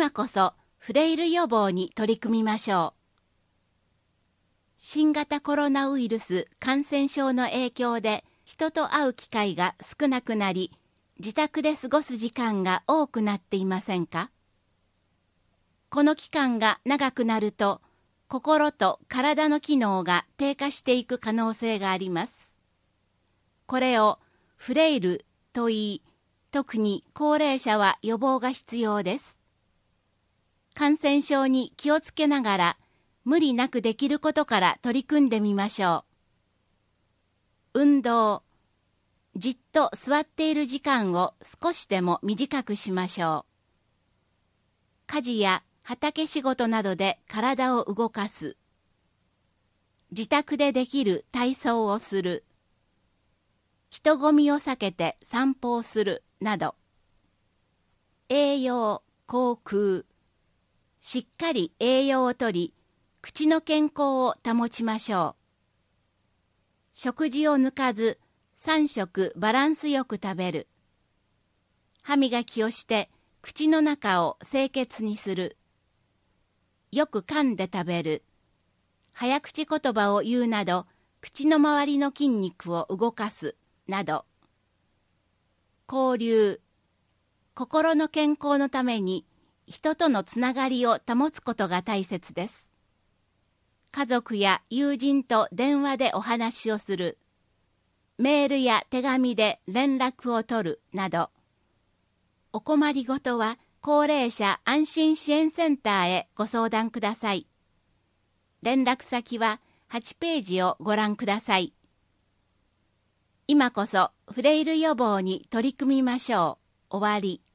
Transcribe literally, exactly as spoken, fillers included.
今こそフレイル予防に取り組みましょう。新型コロナウイルス感染症の影響で人と会う機会が少なくなり、自宅で過ごす時間が多くなっていませんか？この期間が長くなると、心と体の機能が低下していく可能性があります。これをフレイルと言い、特に高齢者は予防が必要です。感染症に気をつけながら、無理なくできることから取り組んでみましょう。運動。じっと座っている時間を少しでも短くしましょう。家事や畑仕事などで体を動かす。自宅でできる体操をする。人混みを避けて散歩をするなど。栄養、口腔。しっかり栄養をとり、口の健康を保ちましょう。食事を抜かず、さん食バランスよく食べる。歯磨きをして口の中を清潔にする。よく噛んで食べる。早口言葉を言うなど、口の周りの筋肉を動かすなど。交流。心の健康のために人とのつながりを保つことが大切です。家族や友人と電話でお話をする。メールや手紙で連絡を取るなど。お困りごとは高齢者安心支援センターへご相談ください。連絡先ははちページをご覧ください。今こそフレイル予防に取り組みましょう。終わり。